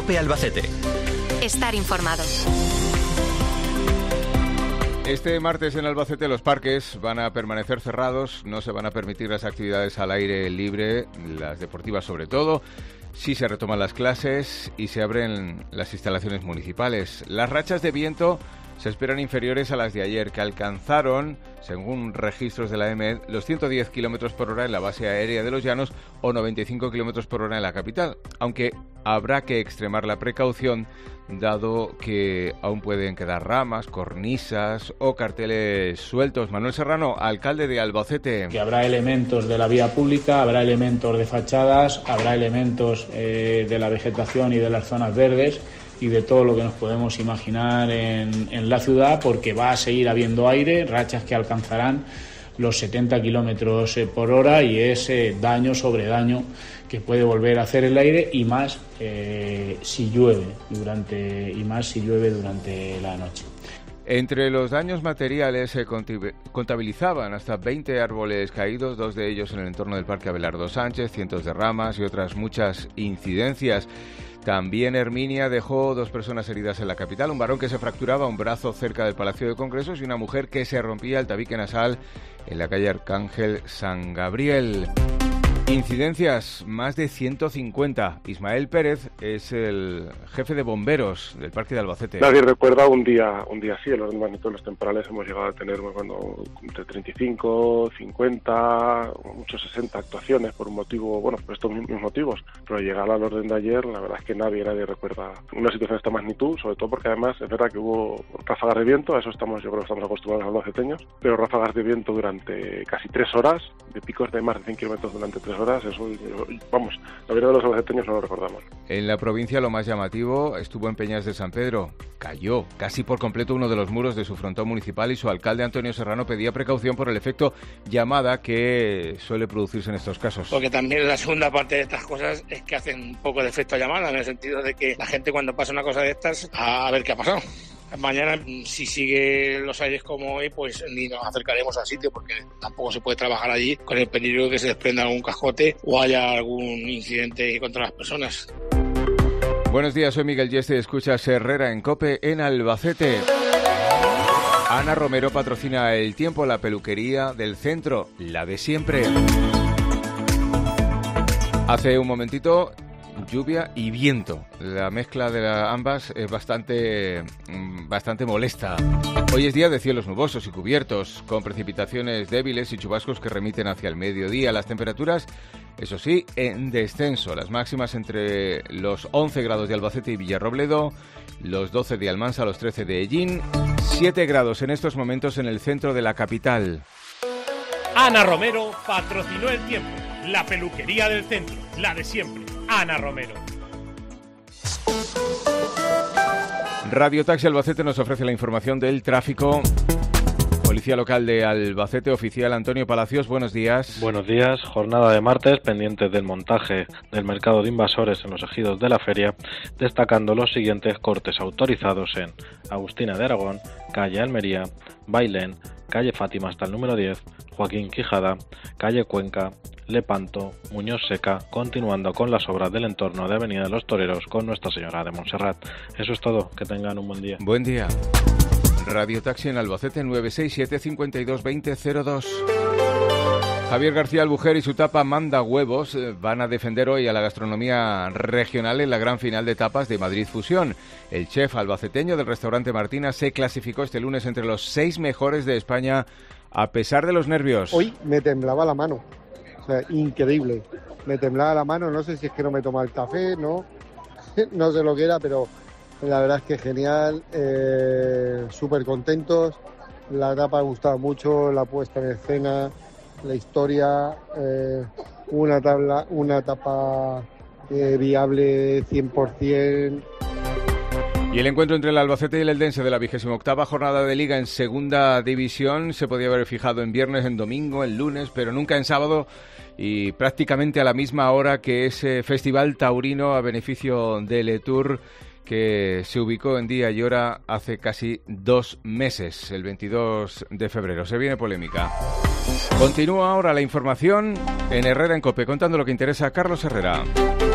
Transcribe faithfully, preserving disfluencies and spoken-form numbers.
COPE Albacete. Estar informado. Este martes en Albacete los parques van a permanecer cerrados, no se van a permitir las actividades al aire libre, las deportivas sobre todo. Sí se retoman las clases y se abren las instalaciones municipales. Las rachas de viento se esperan inferiores a las de ayer, que alcanzaron, según registros de la E M E D, los ciento diez kilómetros por hora en la base aérea de Los Llanos o noventa y cinco kilómetros por hora en la capital, aunque habrá que extremar la precaución dado que aún pueden quedar ramas, cornisas o carteles sueltos. Manuel Serrano, alcalde de Albacete. Que habrá elementos de la vía pública, habrá elementos de fachadas, habrá elementos eh, de la vegetación y de las zonas verdes y de todo lo que nos podemos imaginar en, en la ciudad, porque va a seguir habiendo aire, rachas que alcanzarán los setenta kilómetros por hora y es eh, daño sobre daño que puede volver a hacer el aire, y más eh, si llueve durante y más si llueve durante la noche. Entre los daños materiales se contabilizaban hasta veinte árboles caídos, dos de ellos en el entorno del Parque Abelardo Sánchez, cientos de ramas y otras muchas incidencias. También Herminia dejó dos personas heridas en la capital, un varón que se fracturaba un brazo cerca del Palacio de Congresos y una mujer que se rompía el tabique nasal en la calle Arcángel San Gabriel. Incidencias, más de ciento cincuenta. Ismael Pérez es el jefe de bomberos del Parque de Albacete. Nadie recuerda un día un día así. En los magnitud de los temporales hemos llegado a tener bueno, entre treinta y cinco, cincuenta, muchos sesenta actuaciones por un motivo, bueno, por estos mismos motivos. Pero llegar al orden de ayer, la verdad es que nadie, nadie recuerda una situación de esta magnitud, sobre todo porque además es verdad que hubo ráfagas de viento, a eso estamos, yo creo que estamos acostumbrados los albaceteños, pero ráfagas de viento durante casi tres horas, de picos de más de cien kilómetros durante tres horas, eso, vamos, la mayoría de los albaceteños no lo recordamos. En la provincia lo más llamativo estuvo en Peñas de San Pedro. Cayó casi por completo uno de los muros de su frontón municipal y su alcalde Antonio Serrano pedía precaución por el efecto llamada que suele producirse en estos casos. Porque también la segunda parte de estas cosas es que hacen un poco de efecto llamada, en el sentido de que la gente cuando pasa una cosa de estas, a ver qué ha pasado. Mañana, si sigue los aires como hoy, pues ni nos acercaremos al sitio, porque tampoco se puede trabajar allí con el peligro de que se desprenda algún cascote o haya algún incidente contra las personas. Buenos días, soy Miguel Yeste, escuchas Herrera en COPE en Albacete. Ana Romero patrocina El Tiempo, la peluquería del centro, la de siempre. Hace un momentito, lluvia y viento. La mezcla de la, ambas es bastante, bastante molesta. Hoy es día de cielos nubosos y cubiertos, con precipitaciones débiles y chubascos que remiten hacia el mediodía. Las temperaturas, eso sí, en descenso. Las máximas entre los once grados de Albacete y Villarrobledo, los doce de Almansa, los trece de Ellín, siete grados en estos momentos en el centro de la capital. Ana Romero patrocinó El Tiempo, la peluquería del centro, la de siempre. Ana Romero. Radio Taxi Albacete nos ofrece la información del tráfico. Policía Local de Albacete, oficial Antonio Palacios, buenos días. Buenos días, jornada de martes pendiente del montaje del mercado de invasores en los ejidos de la feria, destacando los siguientes cortes autorizados en Agustina de Aragón, calle Almería, Bailén, calle Fátima hasta el número diez, Joaquín Quijada, calle Cuenca, Lepanto, Muñoz Seca, continuando con las obras del entorno de Avenida de los Toreros con Nuestra Señora de Montserrat. Eso es todo, que tengan un buen día. Buen día. Radio Taxi en Albacete, nueve seis siete, cinco dos dos cero cero dos. Javier García Albujer y su tapa Manda Huevos van a defender hoy a la gastronomía regional en la gran final de tapas de Madrid Fusión. El chef albaceteño del restaurante Martina se clasificó este lunes entre los seis mejores de España a pesar de los nervios. Hoy me temblaba la mano. O sea, increíble. Me temblaba la mano, no sé si es que no me toma el café, no, no sé lo que era, pero la verdad es que genial, eh, súper contentos. La etapa ha gustado mucho, la puesta en escena, la historia, eh, una tabla, una etapa eh, viable cien por ciento. Y el encuentro entre el Albacete y el Eldense de la vigésima octava jornada de Liga en Segunda División se podía haber fijado en viernes, en domingo, en lunes, pero nunca en sábado y prácticamente a la misma hora que ese festival taurino a beneficio de Letour que se ubicó en día y hora hace casi dos meses, el veintidós de febrero. Se viene polémica. Continúa ahora la información en Herrera en COPE, contando lo que interesa a Carlos Herrera.